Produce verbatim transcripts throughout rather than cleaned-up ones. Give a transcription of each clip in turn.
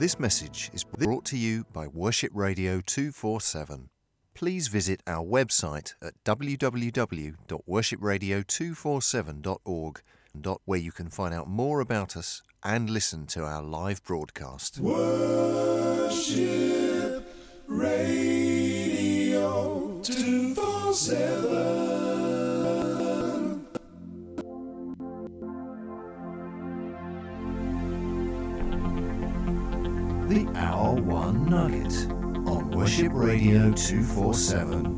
This message is brought to you by Worship Radio two forty-seven. Please visit our website at w w w dot worship radio two forty-seven dot org, where you can find out more about us and listen to our live broadcast. Worship Radio two forty-seven. The Hour One Nugget on Worship Radio two forty-seven.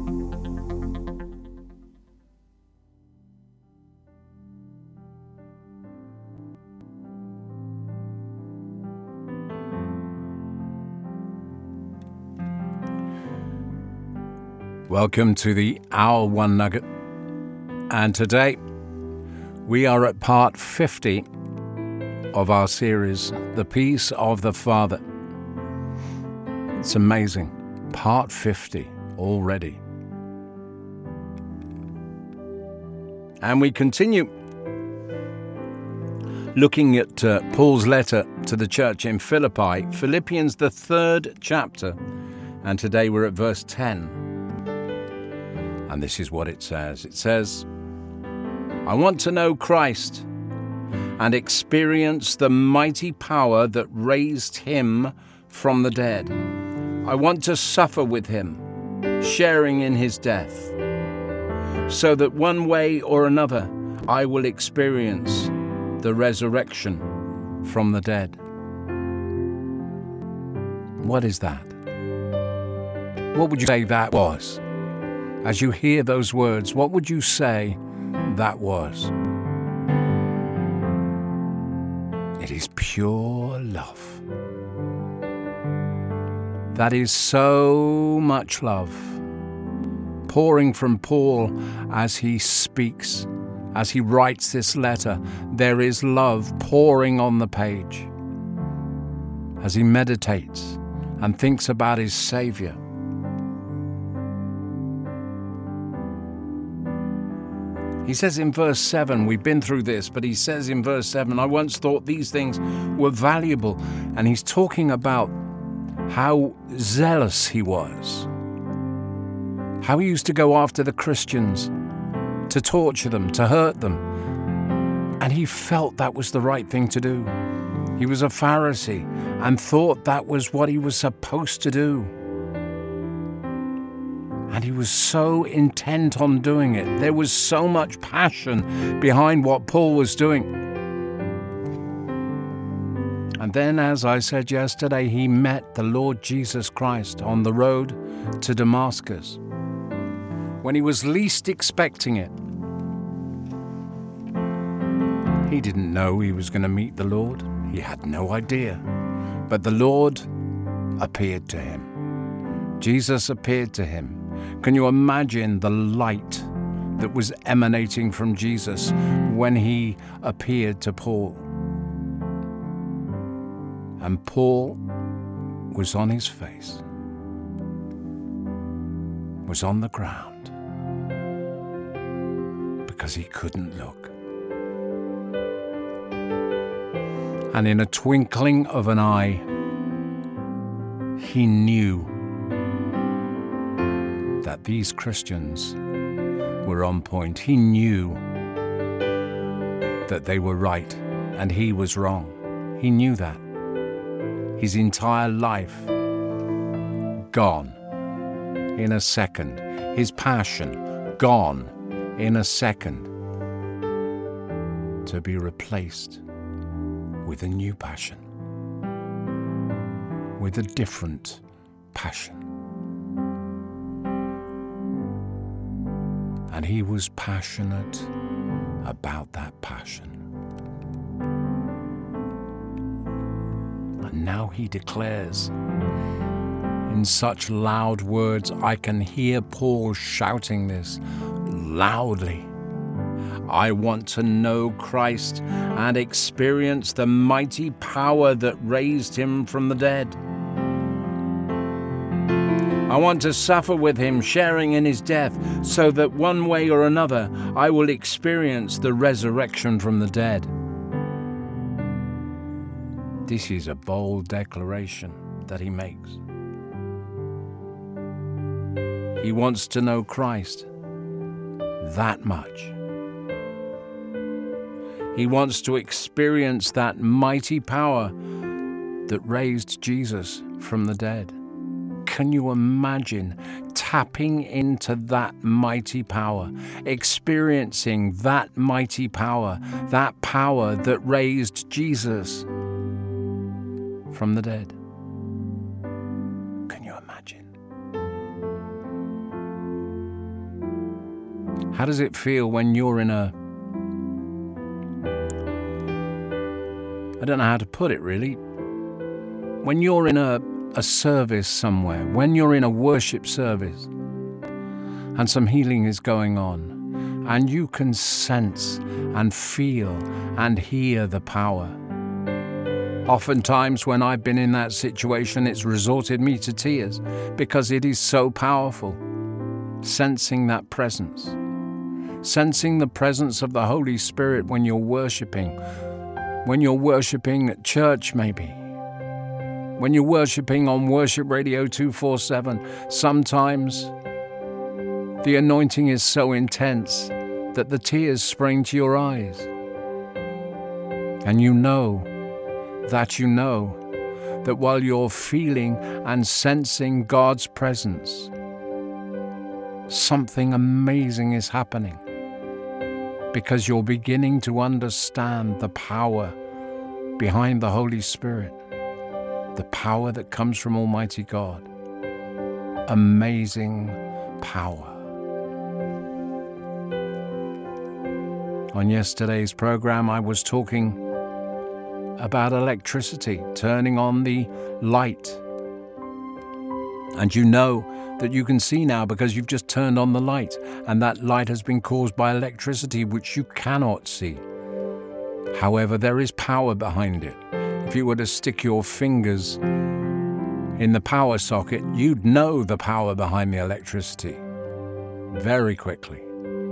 Welcome to the Hour One Nugget, and today we are at part fifty of our series, The Peace of the Father. It's amazing. Part fifty already. And we continue looking at uh, Paul's letter to the church in Philippi, Philippians, the third chapter. And today we're at verse ten. And this is what it says. It says, I want to know Christ and experience the mighty power that raised him from the dead. I want to suffer with him, sharing in his death, so that one way or another I will experience the resurrection from the dead. What is that? What would you say that was? As you hear those words, what would you say that was? It is pure love. That is so much love pouring from Paul as he speaks, as he writes this letter. There is love pouring on the page as he meditates and thinks about his Savior. He says in verse seven, we've been through this, but he says in verse seven, I once thought these things were valuable. And he's talking about how zealous he was, how he used to go after the Christians, to torture them, to hurt them. And he felt that was the right thing to do. He was a Pharisee and thought that was what he was supposed to do. And he was so intent on doing it. There was so much passion behind what Paul was doing. And then, as I said yesterday, he met the Lord Jesus Christ on the road to Damascus when he was least expecting it. He didn't know he was going to meet the Lord. He had no idea. But the Lord appeared to him. Jesus appeared to him. Can you imagine the light that was emanating from Jesus when he appeared to Paul? And Paul was on his face, was on the ground, because he couldn't look. And in a twinkling of an eye, he knew that these Christians were on point. He knew that they were right and he was wrong. He knew that. His entire life gone in a second. His passion gone in a second, to be replaced with a new passion, with a different passion. And he was passionate about that passion. And now he declares in such loud words, I can hear Paul shouting this loudly. I want to know Christ and experience the mighty power that raised him from the dead. I want to suffer with him, sharing in his death, so that one way or another I will experience the resurrection from the dead. This is a bold declaration that he makes. He wants to know Christ that much. He wants to experience that mighty power that raised Jesus from the dead. Can you imagine tapping into that mighty power, experiencing that mighty power, that power that raised Jesus from the dead? Can you imagine? How does it feel when you're in a, I don't know how to put it really, when you're in a, a service somewhere, when you're in a worship service and some healing is going on and you can sense and feel and hear the power. Oftentimes when I've been in that situation, it's resorted me to tears because it is so powerful. Sensing that presence, sensing the presence of the Holy Spirit when you're worshiping, when you're worshiping at church maybe, when you're worshiping on Worship Radio two forty-seven, sometimes the anointing is so intense that the tears spring to your eyes. And you know that you know that while you're feeling and sensing God's presence, something amazing is happening because you're beginning to understand the power behind the Holy Spirit. The power that comes from Almighty God. Amazing power. On yesterday's program, I was talking about electricity, turning on the light. And you know that you can see now because you've just turned on the light, and that light has been caused by electricity, which you cannot see. However, there is power behind it. If you were to stick your fingers in the power socket, you'd know the power behind the electricity very quickly.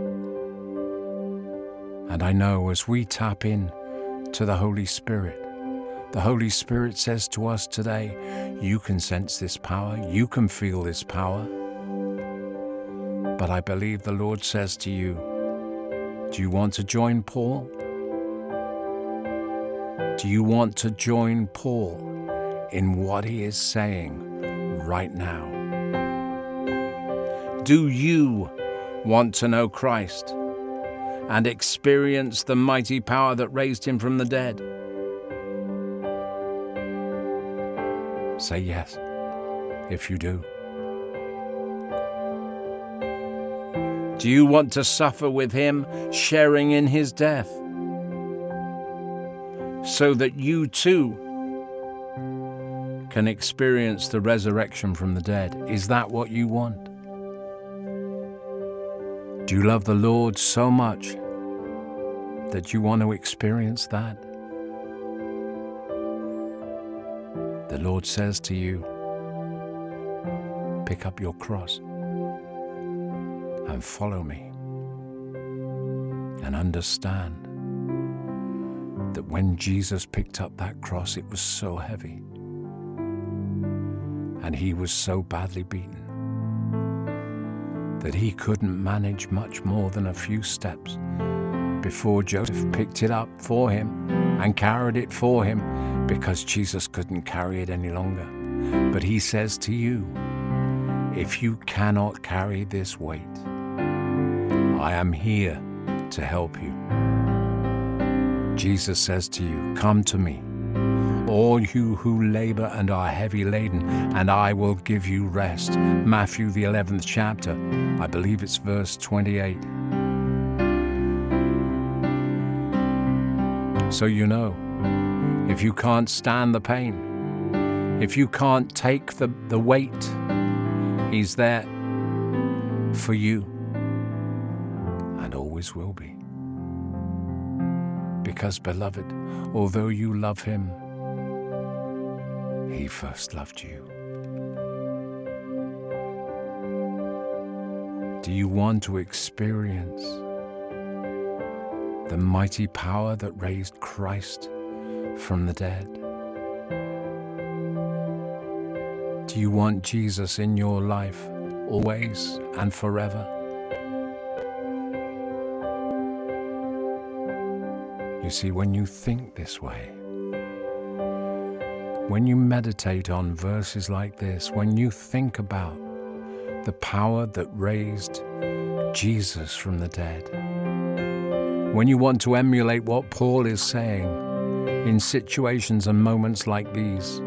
And I know as we tap in to the Holy Spirit, the Holy Spirit says to us today, you can sense this power, you can feel this power. But I believe the Lord says to you, do you want to join Paul? Do you want to join Paul in what he is saying right now? Do you want to know Christ and experience the mighty power that raised him from the dead? Say yes, if you do. Do you want to suffer with him, sharing in his death, so that you too can experience the resurrection from the dead? Is that what you want? Do you love the Lord so much that you want to experience that? The Lord says to you, pick up your cross and follow me, and understand that when Jesus picked up that cross, it was so heavy and he was so badly beaten that he couldn't manage much more than a few steps before Joseph picked it up for him and carried it for him, because Jesus couldn't carry it any longer. But he says to you, if you cannot carry this weight, I am here to help you. Jesus says to you, come to me, all you who labor and are heavy laden, and I will give you rest. Matthew, the eleventh chapter, I believe it's verse twenty-eight. So you know, if you can't stand the pain, if you can't take the, the weight, he's there for you and always will be. Because, beloved, although you love him, he first loved you. Do you want to experience the mighty power that raised Christ from the dead? Do you want Jesus in your life always and forever? You see, when you think this way, when you meditate on verses like this, when you think about the power that raised Jesus from the dead, when you want to emulate what Paul is saying in situations and moments like these,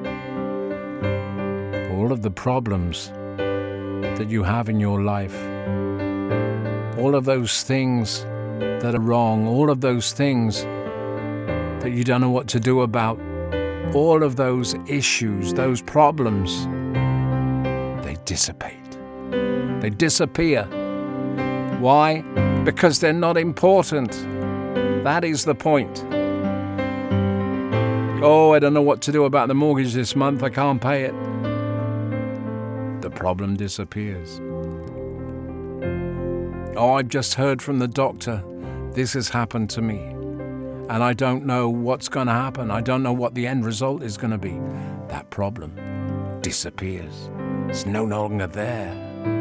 all of the problems that you have in your life, all of those things that are wrong, all of those things that you don't know what to do about, all of those issues, those problems, they dissipate. They disappear. Why? Because they're not important. That is the point. Oh, I don't know what to do about the mortgage this month. I can't pay it. The problem disappears. Oh, I've just heard from the doctor. This has happened to me. And I don't know what's going to happen. I don't know what the end result is going to be. That problem disappears. It's no longer there.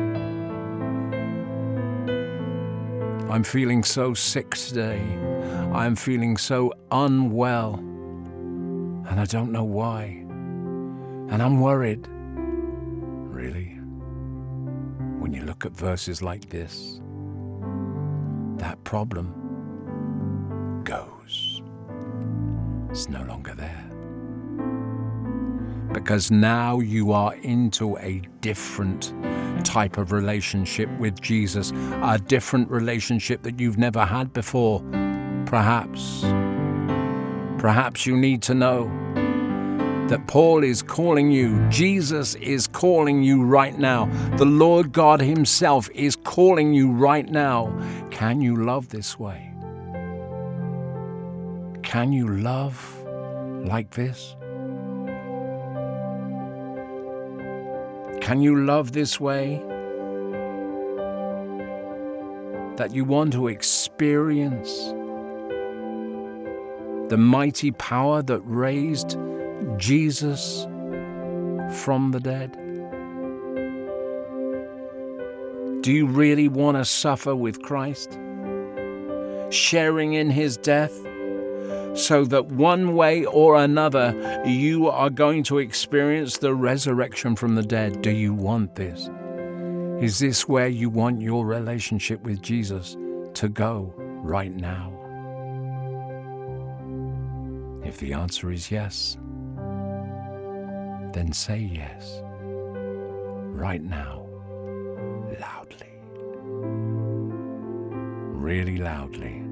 I'm feeling so sick today. I'm feeling so unwell. And I don't know why. And I'm worried. Really? When you look at verses like this, that problem goes. It's no longer there. Because now you are into a different type of relationship with Jesus, a different relationship that you've never had before. Perhaps, perhaps you need to know that Paul is calling you, Jesus is calling you right now. The Lord God himself is calling you right now. Can you love this way? Can you love like this? Can you love this way? That you want to experience the mighty power that raised Jesus from the dead? Do you really want to suffer with Christ, sharing in his death, so that one way or another you are going to experience the resurrection from the dead? Do you want this? Is this where you want your relationship with Jesus to go right now? If the answer is yes, then say yes, right now, loudly, really loudly.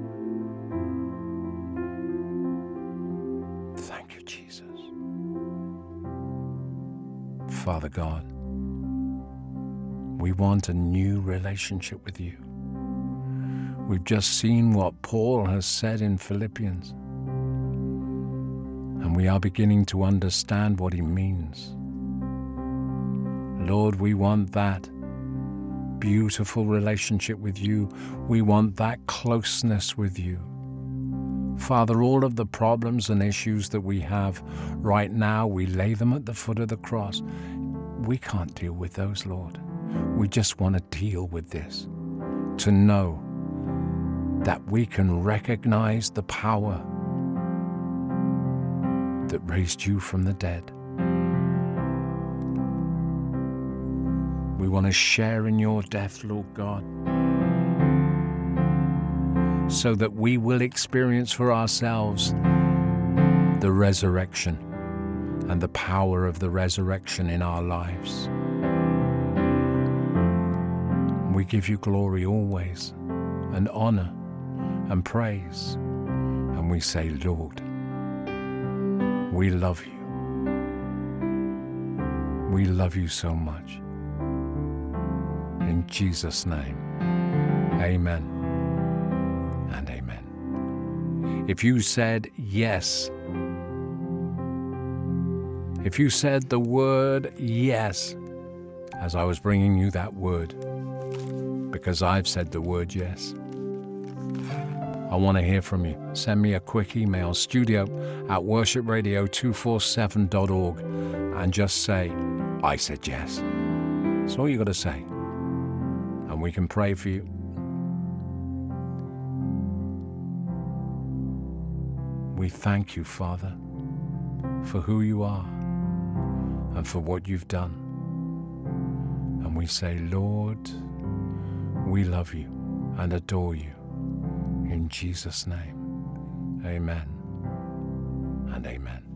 Thank you, Jesus. Father God, we want a new relationship with you. We've just seen what Paul has said in Philippians, and we are beginning to understand what he means. Lord, we want that beautiful relationship with you. We want that closeness with you. Father, all of the problems and issues that we have right now, we lay them at the foot of the cross. We can't deal with those, Lord. We just want to deal with this, to know that we can recognize the power that raised you from the dead. We want to share in your death, Lord God, so that we will experience for ourselves the resurrection and the power of the resurrection in our lives. We give you glory always, and honor and praise, and we say, Lord, we love you. We love you so much. In Jesus' name, amen and amen. If you said yes, if you said the word yes, as I was bringing you that word, because I've said the word yes, I want to hear from you. Send me a quick email, studio at worship radio two forty-seven dot org, and just say, I said yes. That's all you got to say. And we can pray for you. We thank you, Father, for who you are and for what you've done. And we say, Lord, we love you and adore you. In Jesus' name, amen and amen.